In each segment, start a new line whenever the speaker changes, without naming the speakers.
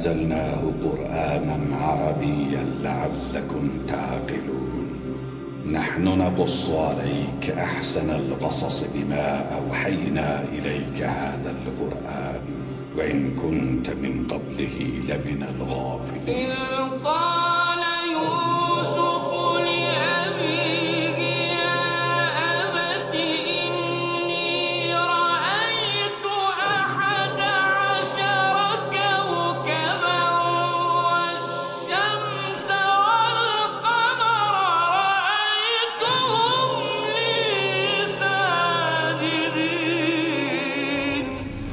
أنزلناه قرآنا عربيا لعلكم تعقلون. نحن نقص عليك أحسن القصص بما أوحينا إليك هذا القرآن وإن كنت من قبله لمن الغافلين.
إذ قال يوسف لأبيه يا أبت إني رأيت 11 كوكبا والشمس والقمر رأيتهم لي ساجدين.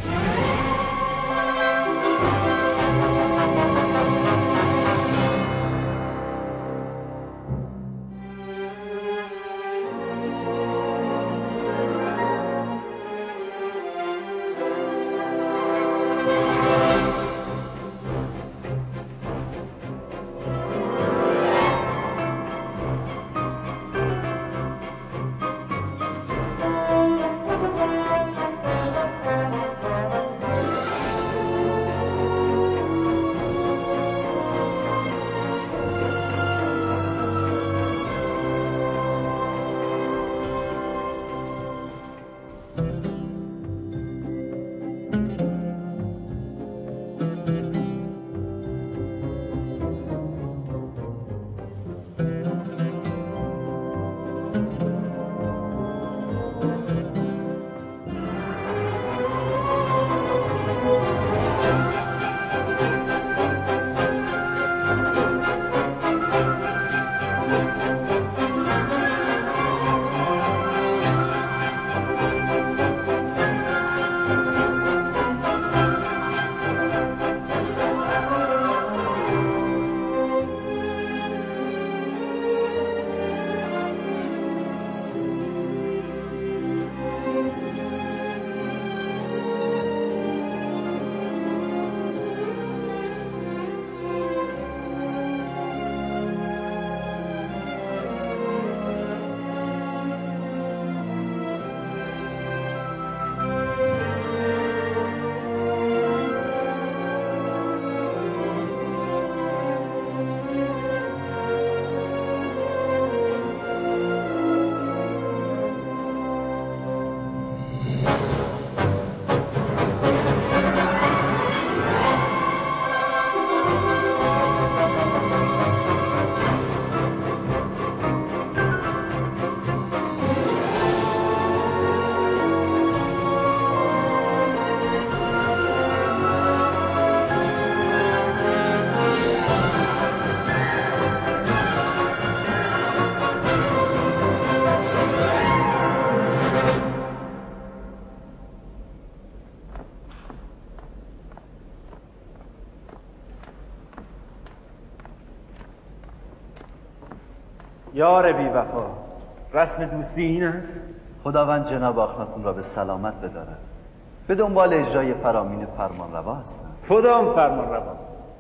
یار بی وفا، رسم دوستی این است؟ خداوند جناب آخناتون را به سلامت بدارد. به دنبال اجرای فرامین فرمانروا هستند.
کدام فرمانروا؟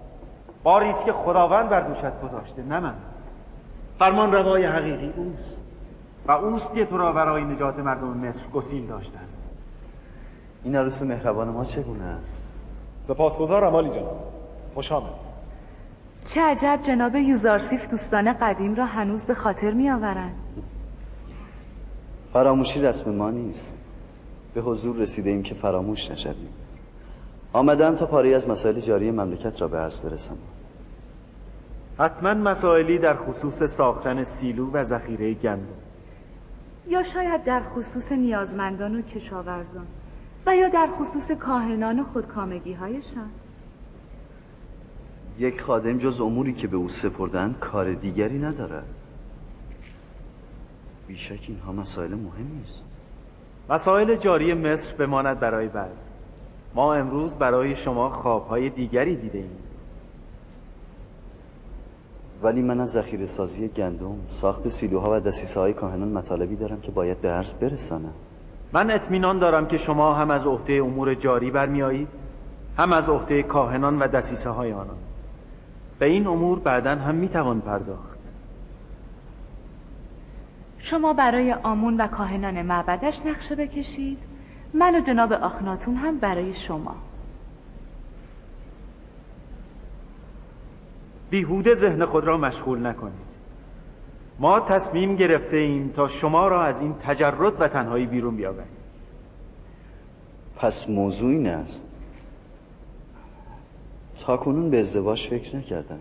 باری است که خداوند بر دوشت گذاشته، نه من. فرمانروای حقیقی اوست و اوست که تو را برای نجات مردم مصر گسیل داشته است.
این عروس مهربان ما چگونه؟
سپاسگزارم عالی جناب. خوش آمد.
چه عجب جناب یوزارسیف دوستان قدیم را هنوز به خاطر می آورند.
فراموشی رسم ما نیست. به حضور رسیده ایم که فراموش نشویم. آمدم تا پاری از مسائل جاری مملکت را به عرض برسانم.
حتما مسائلی در خصوص ساختن سیلو و ذخیره گندم،
یا شاید در خصوص نیازمندان و کشاورزان و یا در خصوص کاهنان و خودکامگی هایشان.
یک خادم جز اموری که به او سپردند کار دیگری ندارد. بیشک اینها مسائل مهمی است.
مسائل جاری مصر بماند برای بعد. ما امروز برای شما خوابهای دیگری دیده ایم.
ولی من از ذخیره سازی گندم، ساخت سیلوها و دسیسه های کاهنان مطالبی دارم که باید به عرض برسانم.
من اطمینان دارم که شما هم از عهده امور جاری برمی آیید، هم از عهده کاهنان و دسیسه های آنان. به این امور بعداً هم می توان پرداخت.
شما برای آمون و کاهنان معبدش نقشه بکشید، من و جناب آخناتون هم برای شما.
بیهوده ذهن خود را مشغول نکنید. ما تصمیم گرفته ایم تا شما را از این تجرد و تنهایی بیرون بیاوریم.
پس موضوع این است. تا کنون به ازدواج فکر نکردم.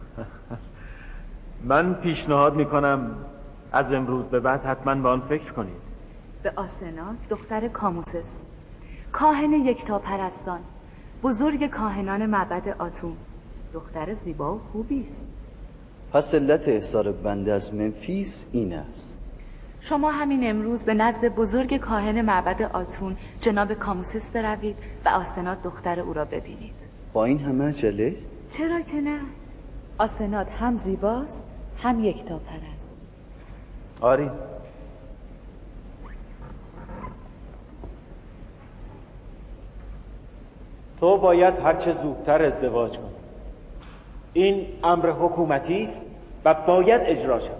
من پیشنهاد میکنم از امروز به بعد حتما به آن فکر کنید.
به آسنا دختر کاموسس، کاهن یکتاپرستان، بزرگ کاهنان معبد آتون، دختر زیبا و خوبی است.
پس علت احضار بنده از منفیس این است.
شما همین امروز به نزد بزرگ کاهن معبد آتون جناب کاموسس بروید و آسنات دختر او را ببینید.
با این همه عجله؟
چرا که نه؟ آسنات هم زیباست هم یکتاپرست.
آری. تو باید هرچه زودتر ازدواج کنی. این امر حکومتی است و باید اجرا شود.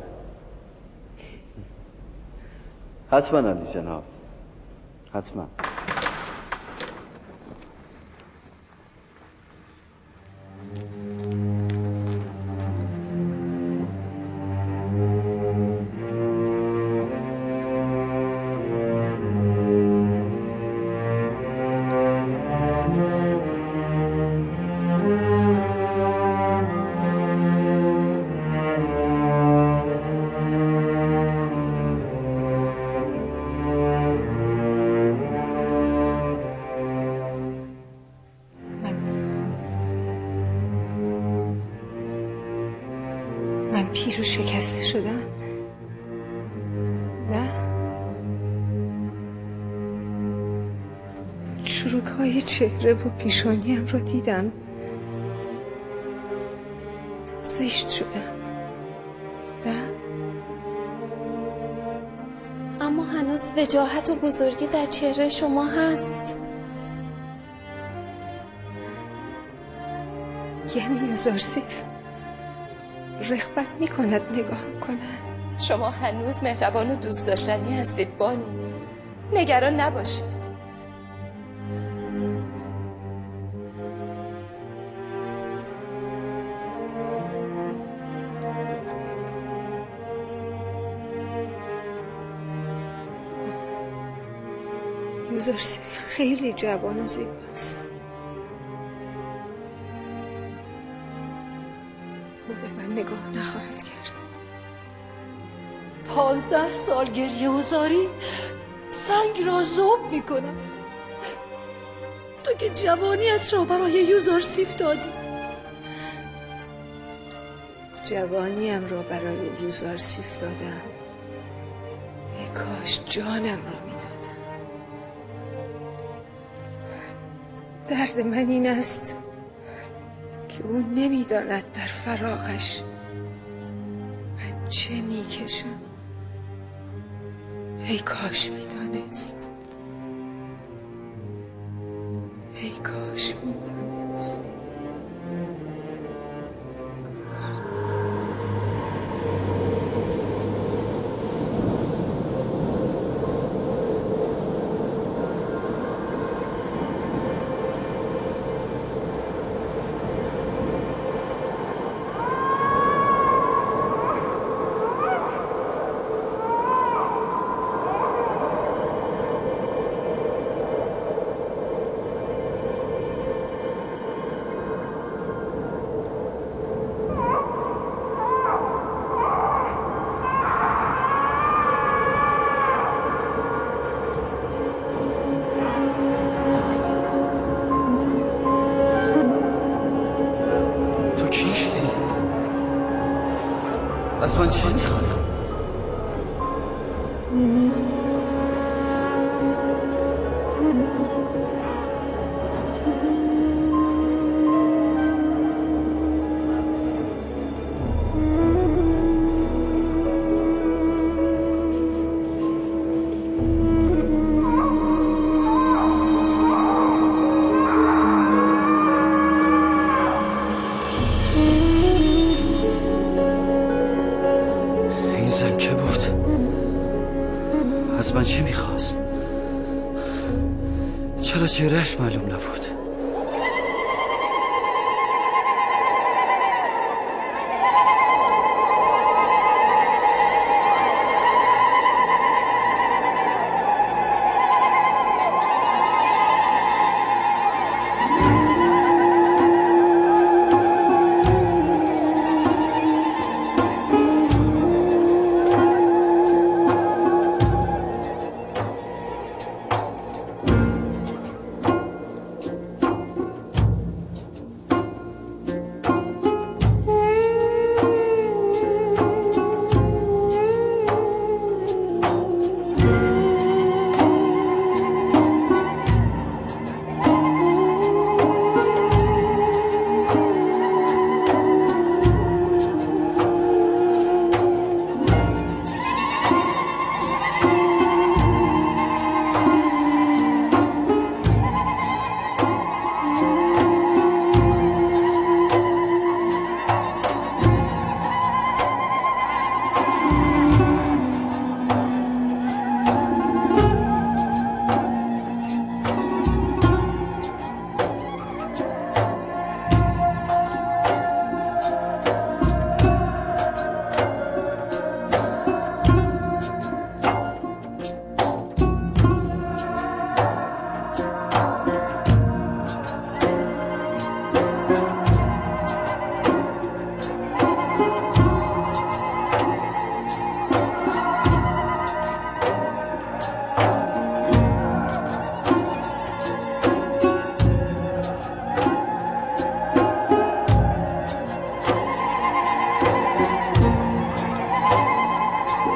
حتما علی جناب، حتما.
پیر و شکسته شدم. نه، چروک‌های چهره و پیشانیم رو دیدم. زشت شدم. نه،
اما هنوز وجاهت و بزرگی در چهره شما هست.
یعنی یوزارسیف رغبت میکند نگاهم کند؟
شما هنوز مهربان و دوست داشتنی هستید بانو. نگران نباشید.
یوزارسیف خیلی جوان و زیباست. او به من نگاه نخواهد کرد.
15 سال گریه و زاری سنگ را ذوب میکنم. تو که جوانیت را برای یوزارسیف دادی.
جوانیم را برای یوزارسیف دادم. ای کاش جانم را میدادم. درد من این است که او نمیداند در فراقش من چه میکشم. ای کاش میدانست. ای کاش میدانست.
از من چی میخواد؟ از من چی میخواست؟ چرا چهرهش معلوم نبود؟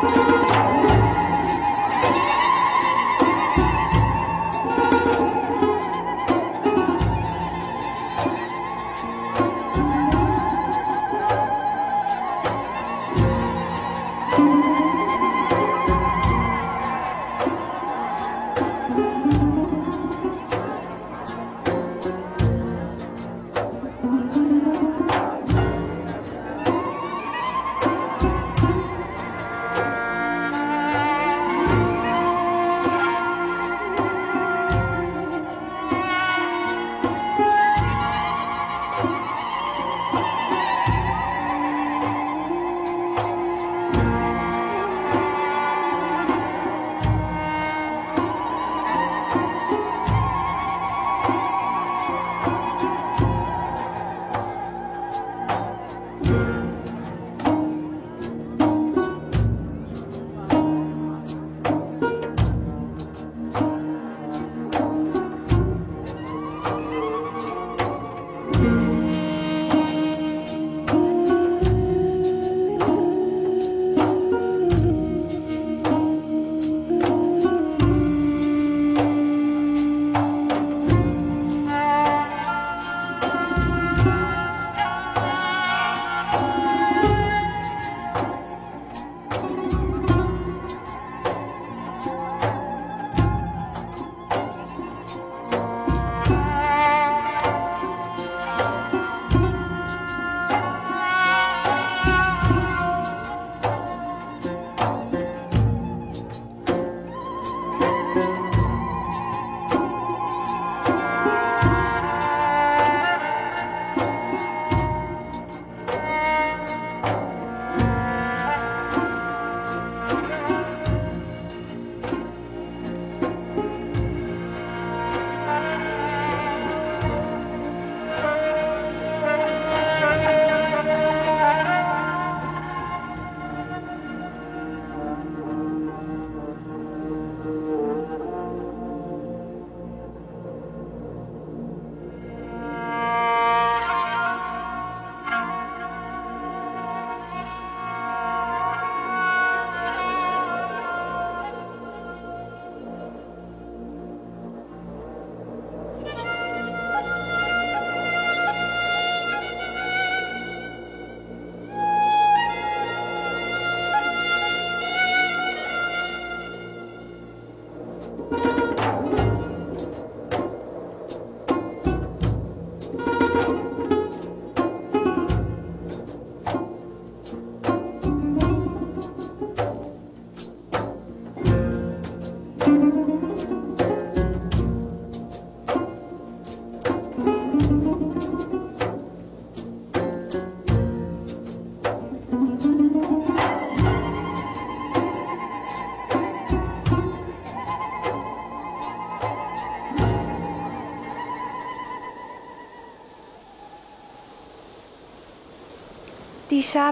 دیشب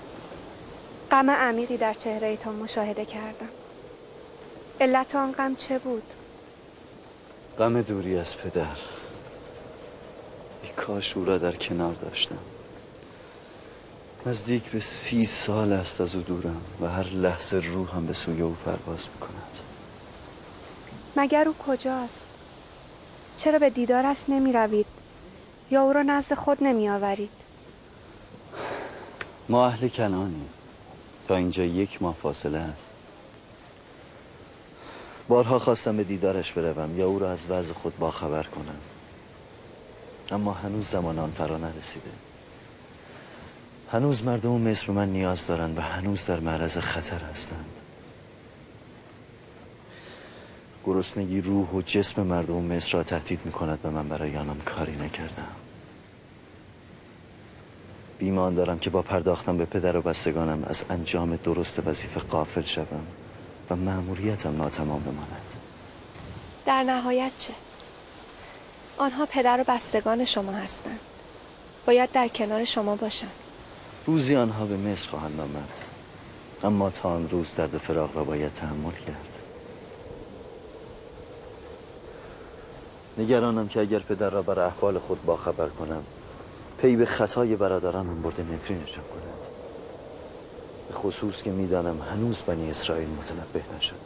غم عمیقی در چهره تو مشاهده کردم. علت آن غم چه بود؟
غم دوری از پدر. ای کاش او را در کنار داشتم. نزدیک به 30 سال است از او دورم و هر لحظه روحم به سوی او پرواز میکند.
مگر او کجاست؟ چرا به دیدارش نمی روید یا او را نزد خود نمی آورید؟
ما اهل کنعانیم. تا اینجا 1 ماه فاصله است. بارها خواستم به دیدارش بروم یا او را از وضع خود باخبر کنم، اما هنوز زمان آن فرا نرسیده. هنوز مردم مصر به من نیاز دارند و هنوز در معرض خطر هستند. گرسنگی روح و جسم مردم مصر را تهدید می‌کند و من برای آنان کاری نکردم. بیمان دارم که با پرداختم به پدر و بستگانم از انجام درست وظیفه غافل شوم و مأموریتم ناتمام بماند.
در نهایت چه؟ آنها پدر و بستگان شما هستند. باید در کنار شما باشند.
روزی آنها به مصر خواهند آمد، اما تا آن روز درد فراق را باید تحمل کرد. نگرانم که اگر پدر را بر احوال خود باخبر کنم، پی به خطای برادرانم برده نفرینشان کند. به خصوص که میدانم هنوز بنی اسرائیل متنبه نشدند.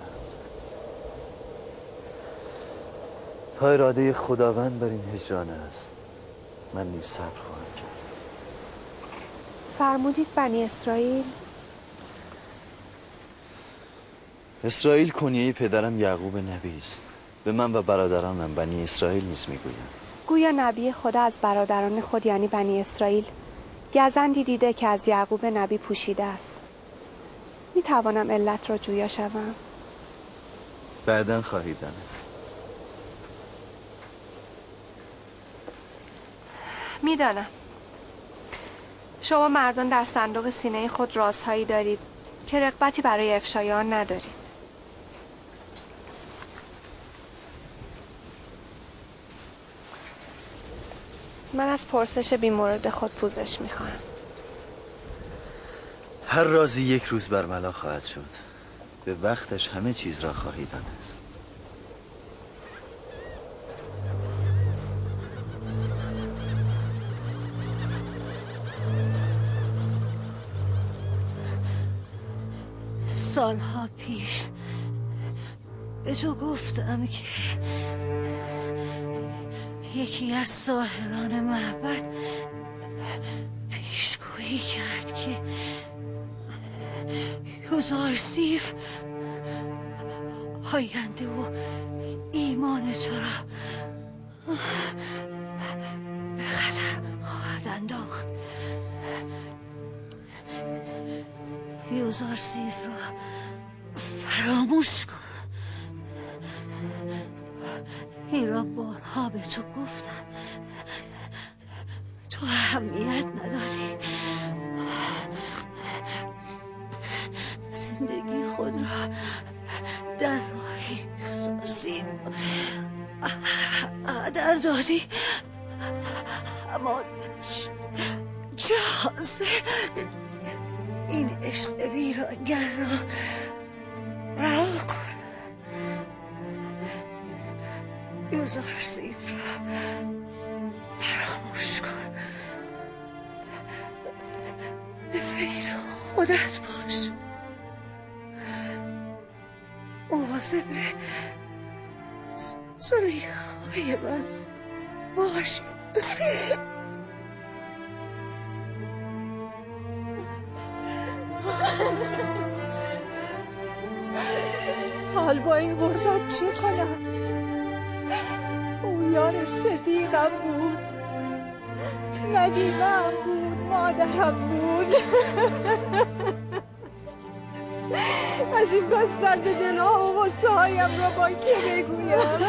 تا اراده خداوند بر این هجران است، من نیز صبر خواهم کرد.
فرمودید بنی اسرائیل؟
اسرائیل کنیه پدرم یعقوب نبی است. به من و برادرانم بنی اسرائیل نیز میگویند.
گویا نبی خدا از برادران خود یعنی بنی اسرائیل گزندی دیده که از یعقوب نبی پوشیده است. می توانم علت را جویا شوم؟
بعداً خواهید دانست.
میدانم شما مردان در صندوق سینه خود رازهایی دارید که رغبتی برای افشای آن ندارید. من از پرسش بی‌مورد خود پوزش میخواهم.
هر رازی یک روز برملا خواهد شد. به وقتش همه چیز را خواهید دانست.
سالها پیش به تو گفتم که یکی از ساحران معبد پیشگویی کرد که یوزارسیف آینده و ایمان تو را به خطر خواهد انداخت. یوزارسیف را فراموش کن. این را بارها به تو گفتم، تو اهمیت ندادی. زندگی خود را در راه یوزارسیف هدر دادی، اما چه حاصل؟ این عشق ویرانگر را رها کن. یوزارسیف را فراموش کن. به فکر خودت باش. مواظب زلیخای من باش.
حال با این غربت چه کنم؟ او یار صدیقم بود، ندیمم بود، مادرم بود. از این پس درد دلها و غصه هایم را با که بگویم؟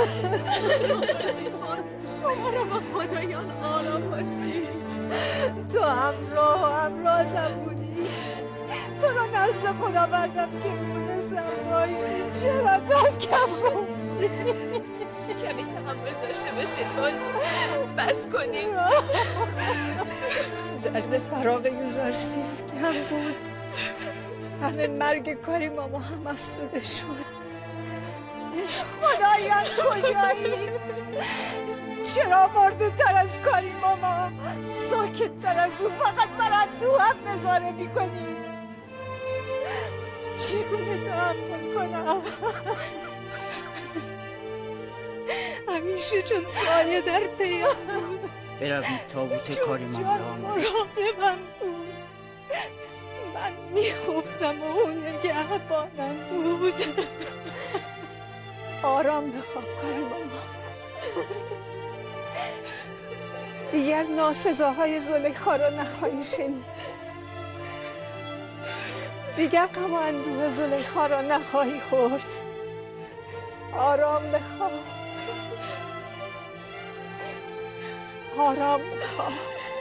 شما را با خدایان آرام باشید. تو همراه و همرازم بودی، تو را نزد خدا بردم که مونسم باشی. چرا ترکم گفتی؟
کمی تحمل داشته باشید بس کنید.
درد فراق یوزارسیف کم بود، همه مرگ کاری ماما هم افسوده شد. خدایان کجایی؟ چرا مرده تر از کاری ماما، ساکت تر از او، فقط بر اندوه هم نظاره میکنید؟ چگونه تحمل کنم؟ همیشه چون سایه در پیم بود.
بروید تابوت کاری ماما را آماده.
مراقبم بود، من میخوفتم و او نگهبانم بود. آرام بخواب کاری ماما. دیگر ناسزاهای زلیخا را نخواهی شنید. دیگر غم و اندوه زلیخا را نخواهی خورد. آرام بخواب، آرام بخواب.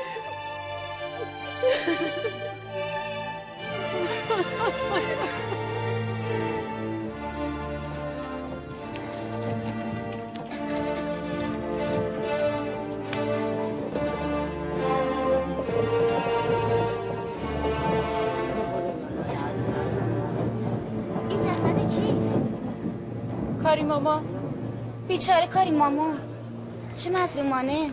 کاری ماما.
بیچاره کاری ماما، چه مظلومانه.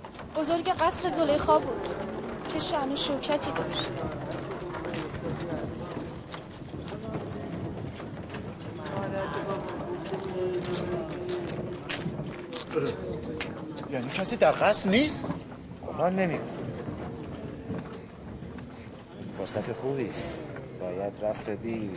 بزرگ قصر زلیخا بود، چه شأن و شوکتی داشت.
یعنی کسی در قصد نیست؟
گمان نمی‌کنم. فرصت خوبی است. باید رفت و دید.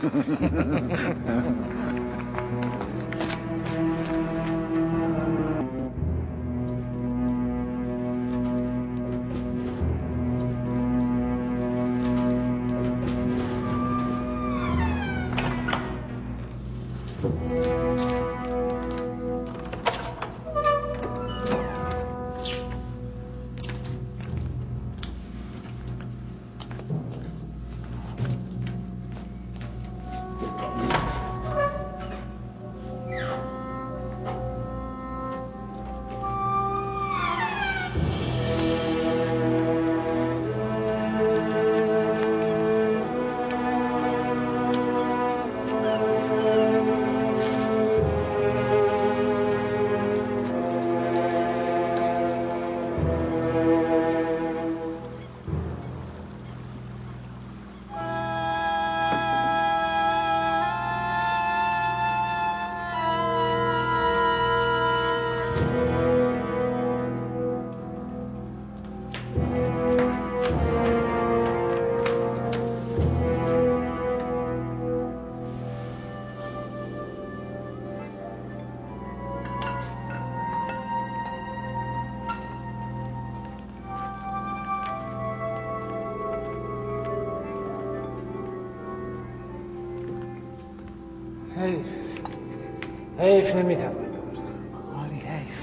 حیف نمیتونم برد.
آری حیف.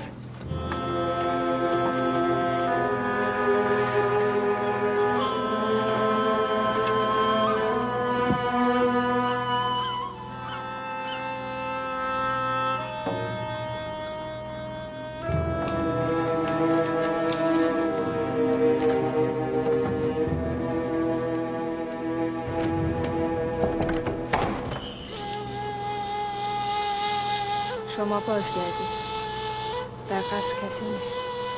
شما بازگردید. در قصر کسی نیست.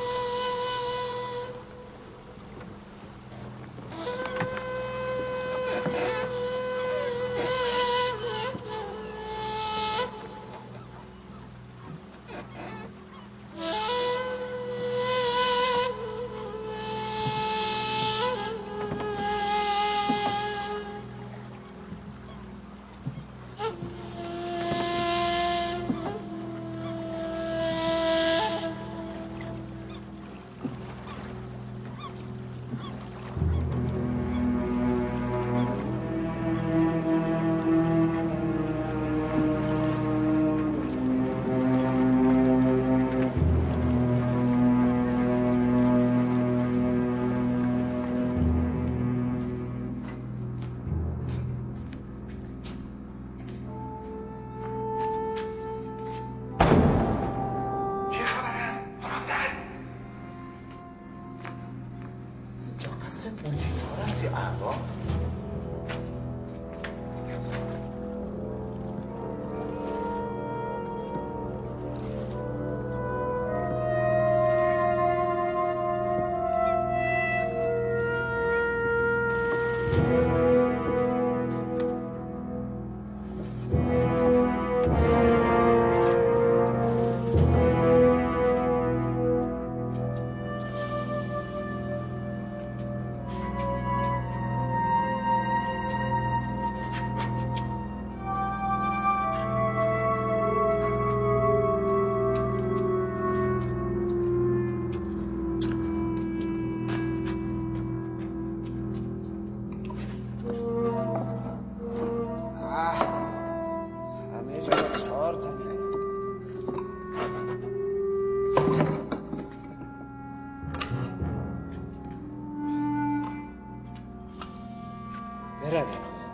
برویم.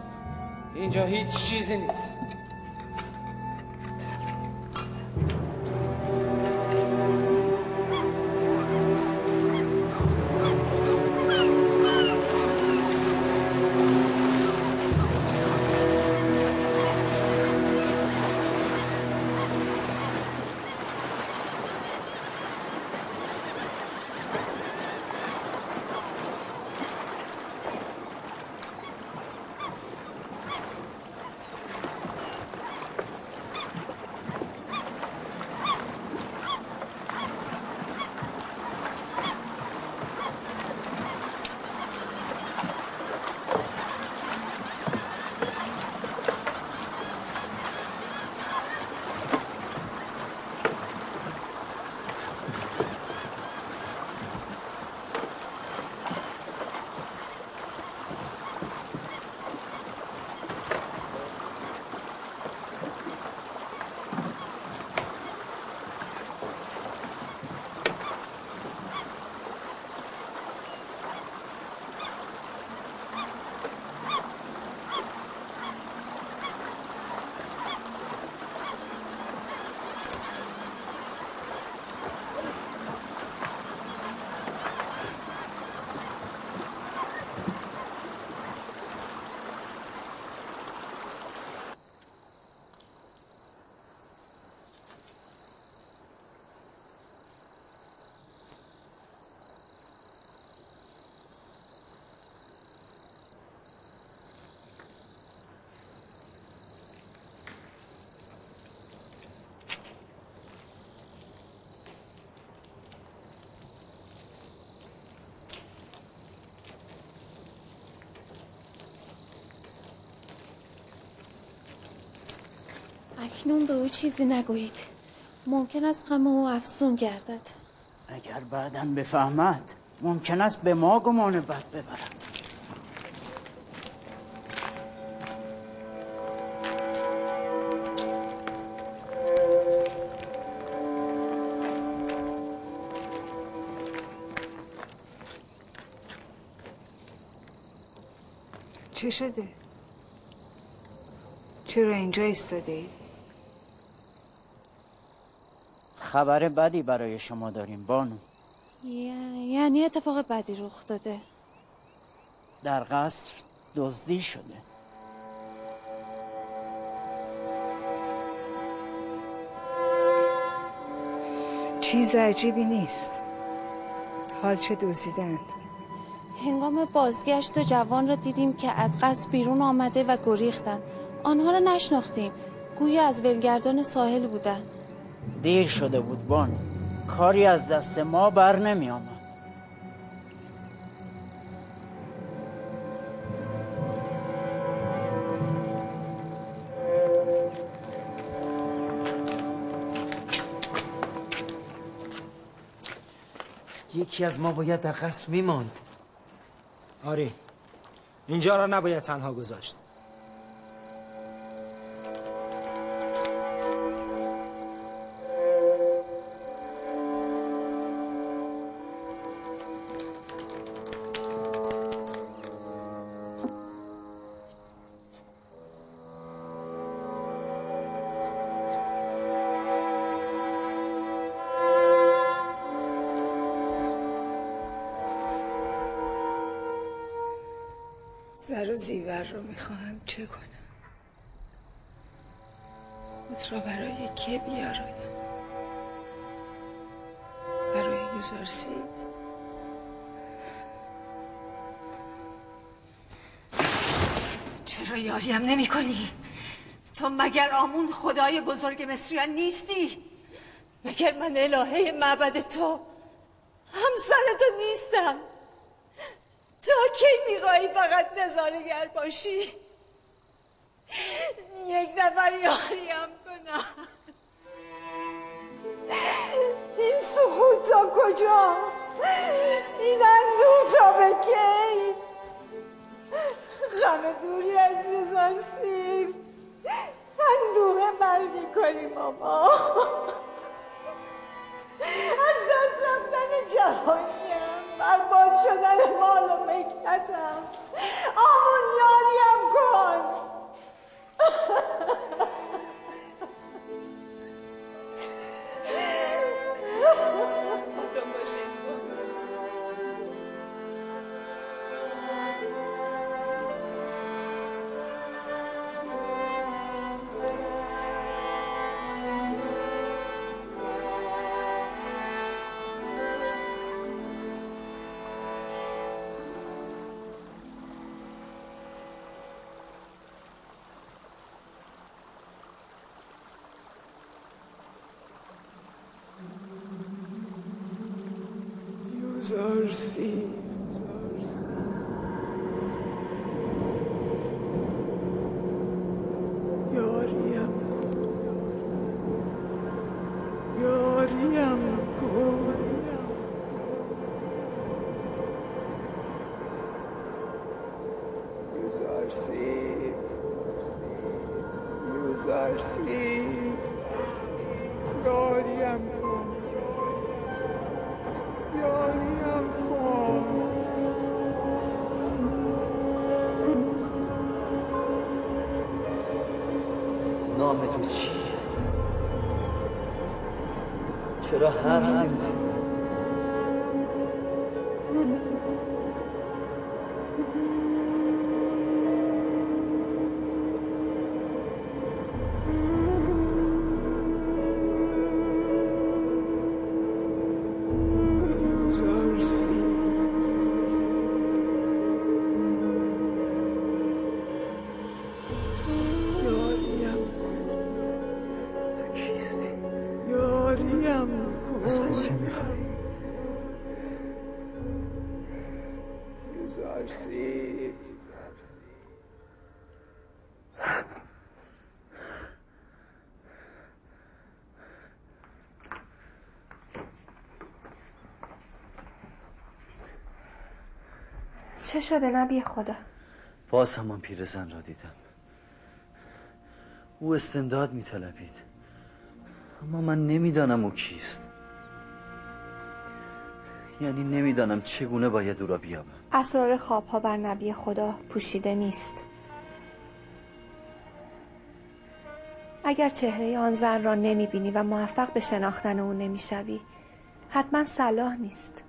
اینجا هیچ چیزی نیست.
اکنون به او چیزی نگویید. ممکن است غم او افزون گردد.
اگر بعداً بفهمد ممکن است به ما گمان بد ببرد.
چه شده؟ چرا اینجا ایستاده اید؟
خبر بدی برای شما داریم بانو.
یعنی اتفاق بدی رخ داده؟
در قصر دزدی شده.
چیز عجیبی نیست. حال چه دزدیدند؟
هنگام بازگشت دو جوان را دیدیم که از قصر بیرون آمده و گریختند. آنها را نشناختیم. گویا از ولگردان ساحل بودند.
دیر شده بود بانو. کاری از دست ما بر نمی آمد.
یکی از ما باید در قصر میماند.
آری، اینجا را نباید تنها گذاشت.
زر و زیور رو میخواهم چه کنم؟ خود را برای که بیارایم؟ برای یوزارسید؟
چرا یاریم نمی کنی؟ تو مگر آمون خدای بزرگ مصریان نیستی؟ مگر من الهه معبد تو همسر تو نیستم؟ تو کی میخوایی فقط نظاره‌گر باشی؟ یک نفر یاریم کنم. این سکوت تا کجا؟ این اندوه تا به کی؟ غم دوری از یوزارسیب، اندوه مرگی کنی ماما. از دست رفتن جوانیم، برباد شدن مال و ملکتم، آمون یاریم کن.
یوزارسید، یاریم کن، یاریم کن. یوزارسید، یوزارسید، یاریم کن، یاریم کن.
نام تو چیست؟ چرا حرف نمیزنی؟
از من چه میخوایی؟ یوزارسید،
چه شده نبی خدا؟
باز همان پیرزن را دیدم. او استمداد می‌طلبید، اما من نمیدانم او کیست. یعنی نمیدانم چگونه باید او را بیابم.
اسرار خوابها بر نبی خدا پوشیده نیست. اگر چهره آن زن را نمیبینی و موفق به شناختن او نمیشوی، حتما صلاح نیست.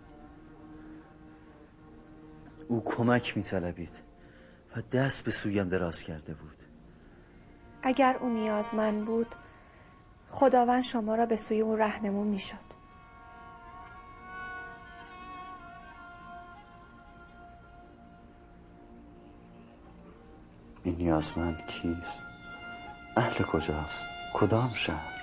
او کمک می‌طلبید و دست به سویم دراز کرده بود.
اگر او نیازمند بود، خداوند شما را به سوی او راهنمون میشد.
این نیازمند کیست؟ اهل کجاست؟ کدام شهر؟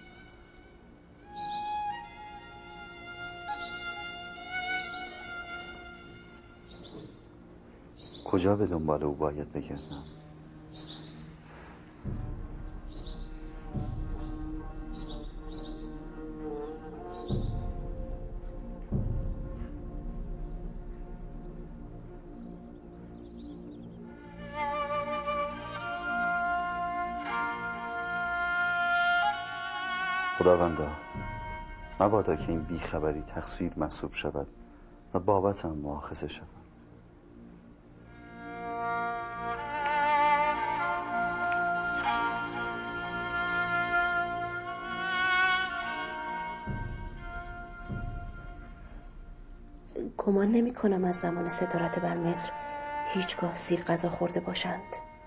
کجا به دنبال او باید بگردم؟ خداوندا، مبادا که این بیخبری تقصیر محسوب شود و بابتم مؤاخذه شود.
گمان نمی کنم از زمان صدارت بر مصر هیچگاه سیر غذا خورده باشند.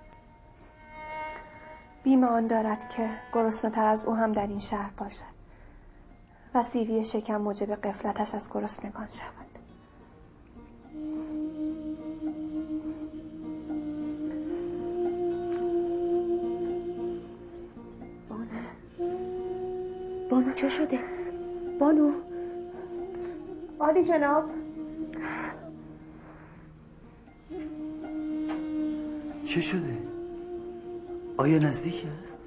بیم آن دارد که گرسنه‌تر از او هم در این شهر باشد و سیری شکم موجب غفلتش از گرسنگان شود.
بانو چه شده؟ بانو؟ عالی جناب.
چه شده؟ آیا نزدیک است؟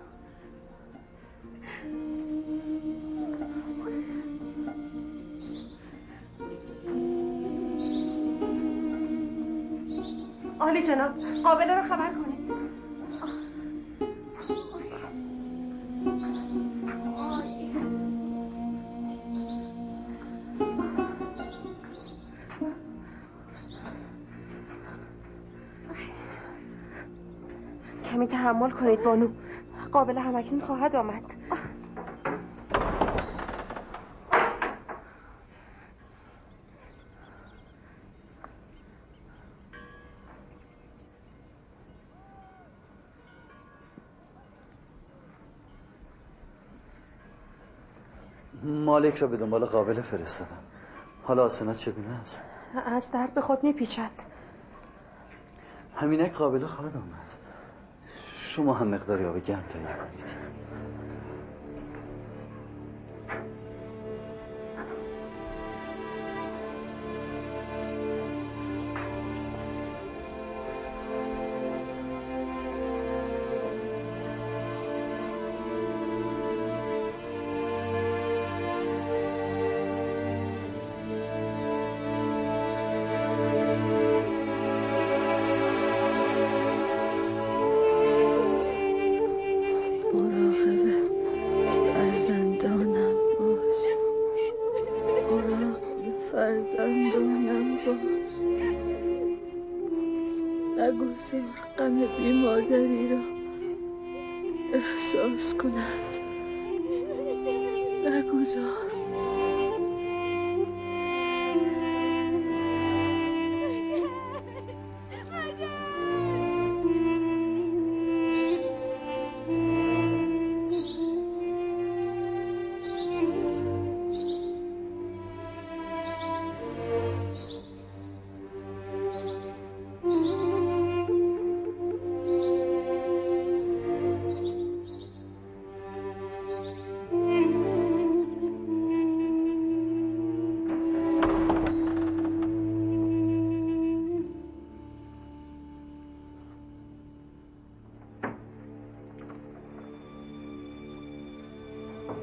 عالی جناب، قابله رو خبر کنید. کمی تحمل کنید بانو، قابله همکنون خواهد آمد.
مالک را به دنبال قابله فرستادم. حالا آسنت چگونه است؟
از درد به خود میپیچد.
همینک قابله خواهد آمد. شما هم مقداری آب گرم تهیه کنید.
نگذار غم بی مادری را احساس کنند. نگذار.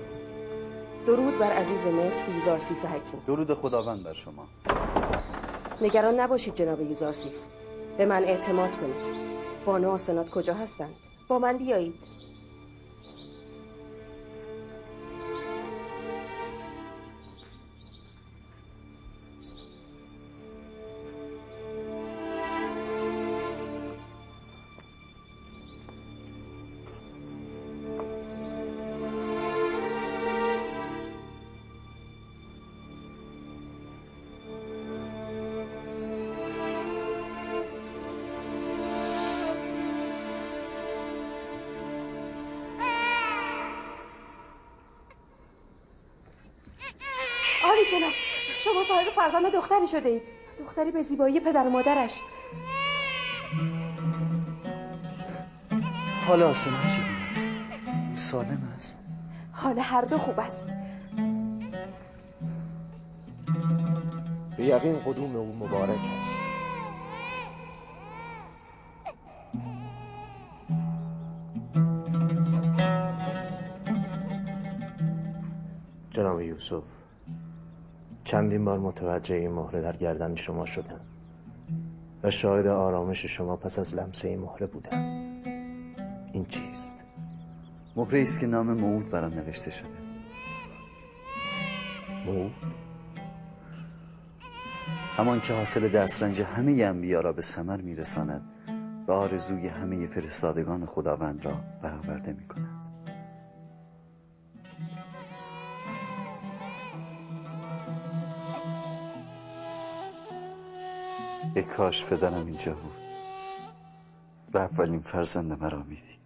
درود بر عزیز مصر یوزارسیف حکیم.
درود خداوند بر شما.
نگران نباشید جناب یوزارسیف، به من اعتماد کنید. بانو آسنات کجا هستند؟ با من بیایید. جناب، شما صاحب فرزند دختری شده اید، دختری به زیبایی پدر و مادرش.
حال آسنات چگونه است؟ او سالم است؟
حال هر دو خوب است.
به یقین قدوم او مبارک است.
جناب یوسف، چندین بار متوجه این مهره در گردن شما شدم و شاهد آرامش شما پس از لمسه این مهره بودم. این چیست؟
مهره است که نام موعود بر آن نوشته شده.
موعود؟
همان که حاصل دسترنج همه انبیا را به ثمر میرساند و آرزوی همه فرستادگان خداوند را برآورده میکند. ای کاش پدرم اینجا بود و اولین فرزند مرا میدید.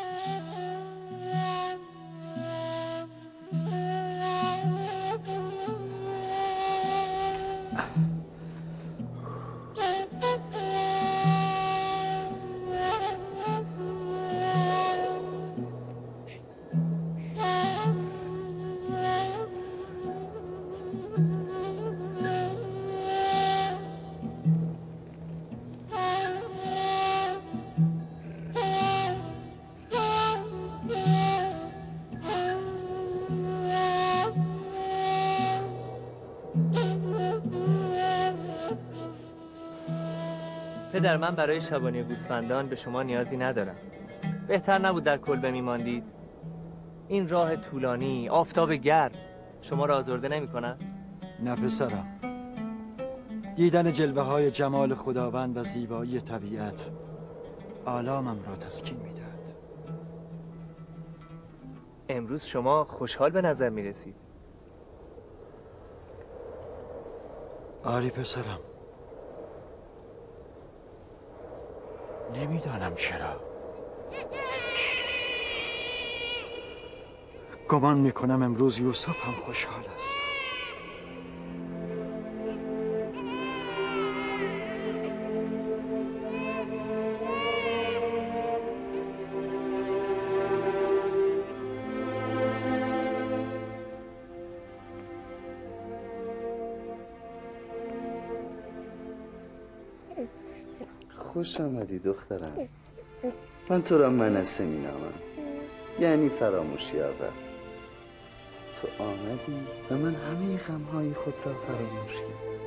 پدر، من برای شبانی گوسفندان به شما نیازی ندارم. بهتر نبود در کلبه میماندید؟ این راه طولانی، آفتاب گرم شما را آزرده نمی کند؟
نه پسرم، دیدن جلوه های جمال خداوند و زیبایی طبیعت آلامم را تسکین میدهد.
امروز شما خوشحال به نظر می رسید.
آری پسرم، نمیدانم چرا. گمان میکنم امروز یوسف هم خوشحال است.
خوش آمدی دخترم. من تو را منصه می نامم، یعنی فراموشی آور. تو آمدی و من همه غمهای خود را فراموش کردم.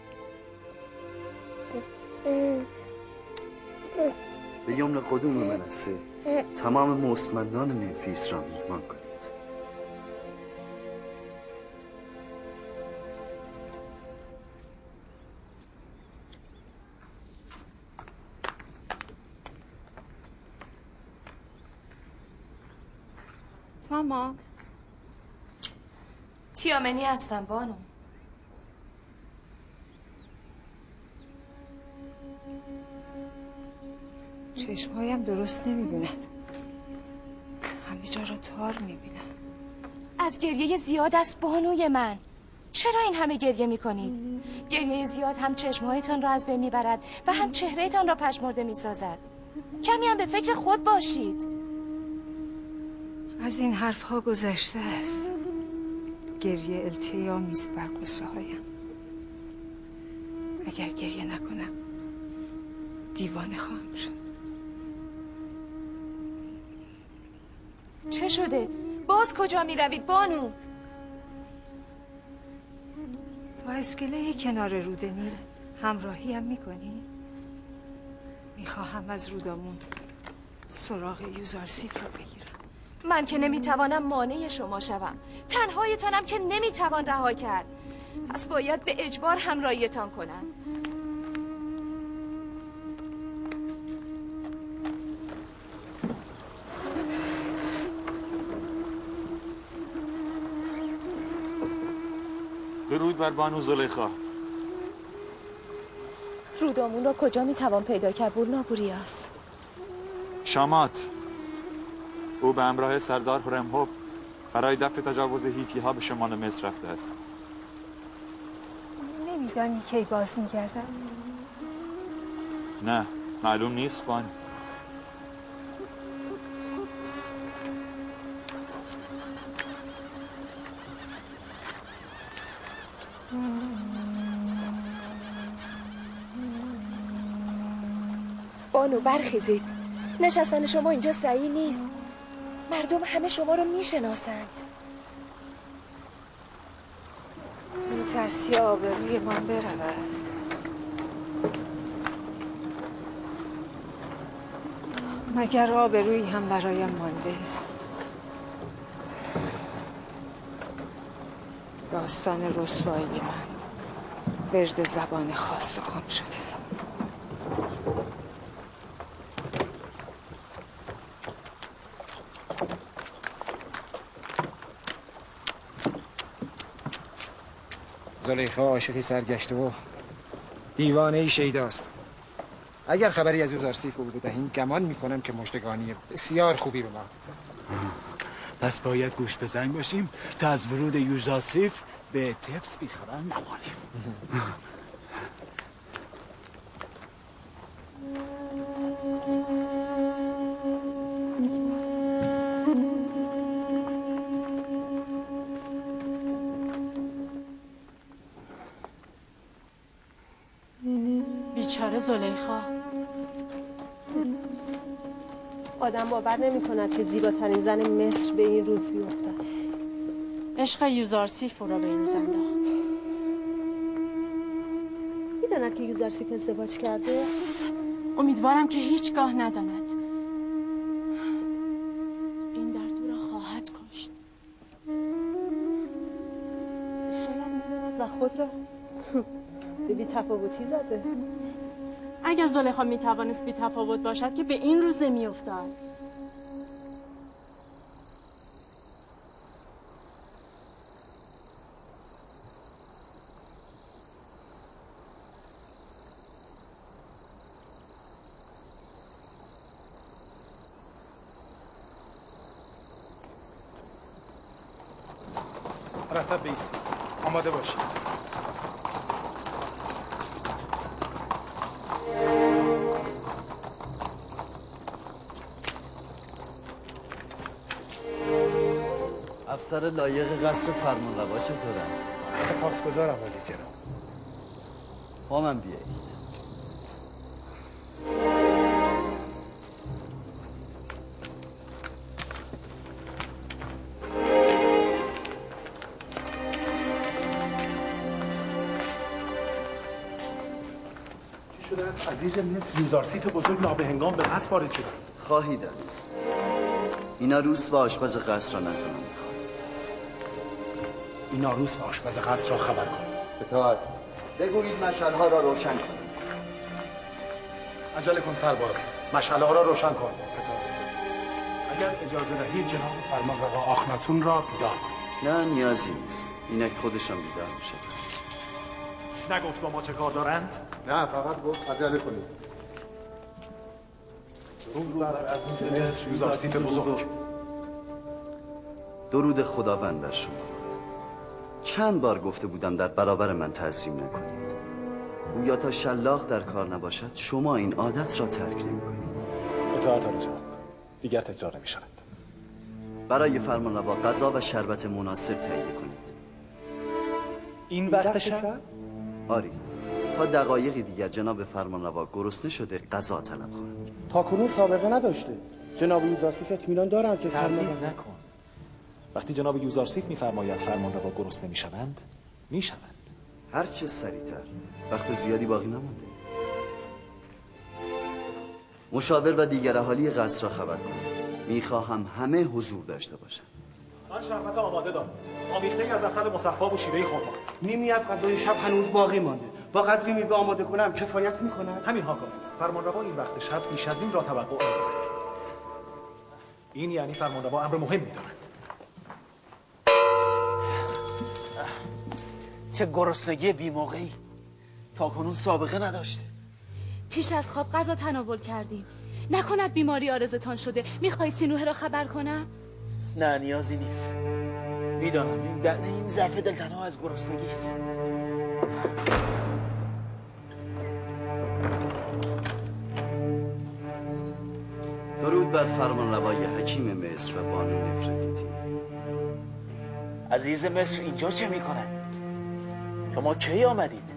به یمن قدوم منصه تمام مستمندان منفیس را میهمان کنید.
ماما، تیامنی هستم بانو.
چشمهایم درست نمیبیند، همه جا را تار میبینم.
از گریه زیاد است بانوی من. چرا این همه گریه میکنید؟ گریه زیاد هم چشمهایتان را از بین میبرد و هم چهرهتان را پژمرده میسازد. کمی هم به فکر خود باشید.
از این حرفها گذشته است. گریه التیامی است بر قصه هایم. اگر گریه نکنم دیوانه خواهم شد.
چه شده؟ باز کجا می روید بانو؟
تا اسکله کنار رود نیل
همراهی هم میکنی؟ میخواهم از رودامون سراغ یوزارسیف رو بگیرم.
من که نمیتوانم مانع شما شوم، تنهایتانم که نمیتوان رها کرد، پس باید به اجبار همراهیتان کنم.
درود بر بانو زلیخا.
رودامون را کجا میتوان پیدا کرد بورنابوریاس؟
شامات. او به همراه سردار هرمهوب برای دفع تجاوز هیتی ها به شمال مصر رفته است.
نمیدانی کی باز میگردن؟
نه، معلوم نیست بانو.
بانو برخیزید، نشستن شما اینجا صحیح نیست. مردم همه شما رو میشناسند.
میترسی آبروی من برود. مگر آبرویی هم برایم مانده؟ داستان رسوایی من ورد زبان خاص هم شده.
زلیخا عاشقی سرگشته و دیوانه‌ای شیداست. اگر خبری از یوزارسیف او بدهیم گمان میکنم که مژدگانی بسیار خوبی به ما.
پس باید گوش به زنگ باشیم تا از ورود یوزارسیف به تبس بیخبر نمانیم.
بیچاره زلیخا.
آدم باور نمی کند که زیباترین زن مصر به این روز بیفتد.
عشق یوزارسیف او را به این روز انداخت.
میداند که یوزارسیف ازدواج کرده؟
امیدوارم که هیچگاه نداند. این درد او را خواهد کشت.
شاید میداند و خود را به بی تفاوتی زده.
اگر زلیخا میتوانست بی تفاوت باشد که به این روز نمیافتاد.
مرتب بیستید. آماده باشید.
افسر لایق قصر فرمانروا چطورن؟
سپاسگزارم ولی جناب.
با من بیایید.
چی شده است عزیز مصر یوزارسیف بزرگ نابهنگام به قصر وارد شدند؟
خواهی دانست. اینا روس و آشپز قصر را نزد من میخوان.
اینا روس و آشپز قصر را خبر کنید.
اطاعت. بگویید مشعل‌ها را روشن کنید.
عجله کن سرباز. مشعل‌ها را روشن کن. اگر اجازه دهید جناب فرمانروا آخناتون را بیدار.
نه نیازی نیست. اینک خودشان بیدار میشه.
نگفت با ما چه کار دارند؟
نه فقط گفت عجله کنید. درود بر عزیز مصر یوزارسیف بزرگ.
درود خداوند بر شما. چند بار گفته بودم در برابر من تعظیم نکنید. گویا تا شلاق در کار نباشد شما این عادت را ترک نمی‌کنید.
اطاعت آن جناب. دیگر تکرار نمی‌شود.
برای فرمانروا غذا و شربت مناسب تهیه کنید.
این وقت شب؟
آری. تا دقایقی دیگر جناب فرمانروا گرسنه شده غذا طلب خواهند.
تا کنون سابقه نداشته. جناب یوزارسیف اطمینان دارم که
تردید نکن. وقتی جناب یوزارسیف می‌فرماید فرمانروا گرسنه می‌شوند، می‌شوند.
هر چه سریعتر. وقت زیادی باقی نمونده. مشاور و دیگر اهالی قصر را خبر کنید. میخواهم همه حضور داشته باشند.
من شربت آماده دارم. آمیخته‌ای از عسل مصفا و شیره خرما.
نیمی از غذای شب هنوز باقی مانده. با قدری میوه آماده کنم کفایت میکنه؟
همینها کافی است. فرمانروا این وقت شب بیش از این را توقع نمی‌کند. این یعنی فرمانروا امر مهمی دارد.
چه گرسنگی بی‌موقعی. تاکنون سابقه نداشته.
پیش از خواب غذا تناول کردیم. نکند بیماری آرزتان شده. میخواهید سینوحه را خبر کنم؟
نه نیازی نیست. میدانم این ضعف دلتنها از گرسنگی است.
درود بر فرمانروای حکیم مصر و بانو نفرتیتی.
عزیز مصر اینجا چه میکند؟ شما کی آمدید؟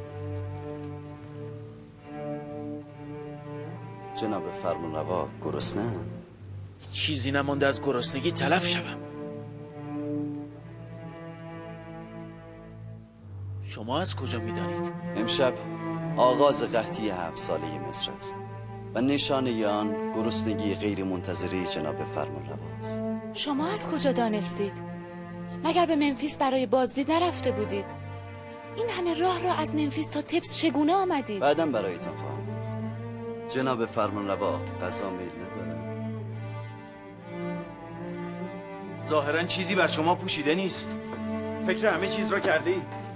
جناب فرمانروا گرسنه؟
چیزی نمانده از گرسنگی تلف شوم. شما از کجا میدانید؟
امشب آغاز قحطی 7 ساله مصر است و نشانه آن گرسنگی غیر منتظره جناب فرمانرواست.
شما از کجا دانستید؟ مگر به منفیس برای بازدید نرفته بودید؟ این همه راه را از منفیس تا تبس چگونه آمدید؟
بعدم برایتان خواهم گفت. جناب فرمانروا غذا میل ندارد.
ظاهراً چیزی بر شما پوشیده نیست. فکر همه چیز را کرده اید.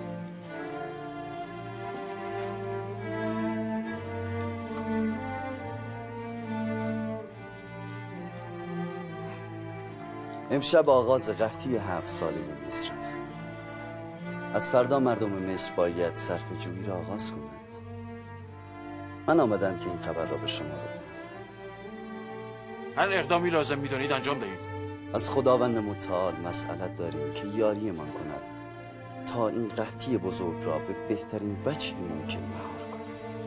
امشب آغاز قحطی 7 ساله مصر است. از فردا مردم مصر باید صرفه جویی را آغاز کنند. من آمدم که این خبر را به شما بدهم.
هر اقدامی لازم می‌دانید انجام دهید.
از خداوند متعال مسئلت داریم که یاریمان کند تا این قحطی بزرگ را به بهترین وجه ممکن مهار کنیم.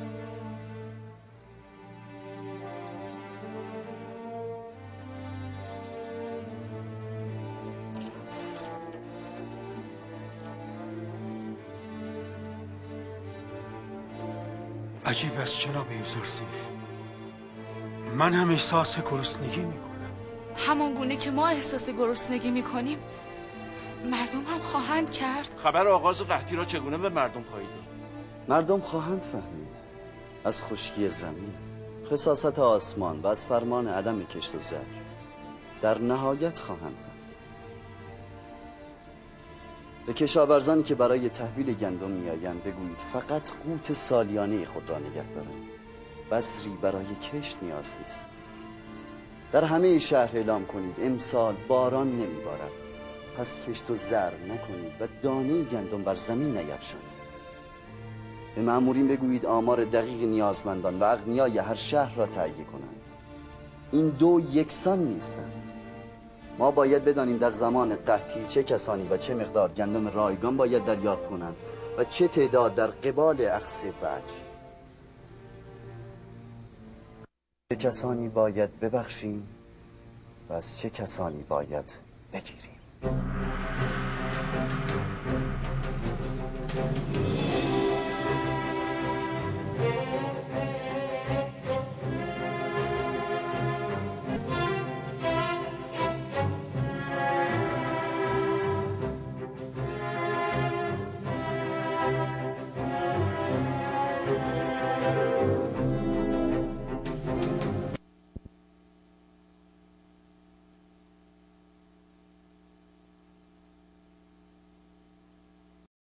عجیب است جناب یوزرسیف. من هم احساس گرسنگی میکنم.
همان گونه که ما احساس گرسنگی میکنیم مردم هم خواهند کرد.
خبر آغاز قحطی را چگونه به مردم خواهید داد؟
مردم خواهند فهمید. از خشکی زمین، خساست آسمان و از فرمان عدم کشت و زر در نهایت خواهند فهمید. به کشاورزانی که برای تحویل گندم میآیند بگویید فقط قوت سالیانه خود را نگه دارند. بذری برای کشت نیاز نیست. در همه شهر اعلام کنید امسال باران نمیبارد، پس کشت و زر نکنید و دانه گندم بر زمین نیفشانید. به مأمورین بگویید آمار دقیق نیازمندان و اغنیای هر شهر را تهیه کنند. این دو یکسان نیستند. ما باید بدانیم در زمان قحطی چه کسانی و چه مقدار گندم رایگان باید دریافت کنند و چه تعداد در قبال اخذ وجه. چه کسانی باید ببخشیم و از چه کسانی باید بگیریم.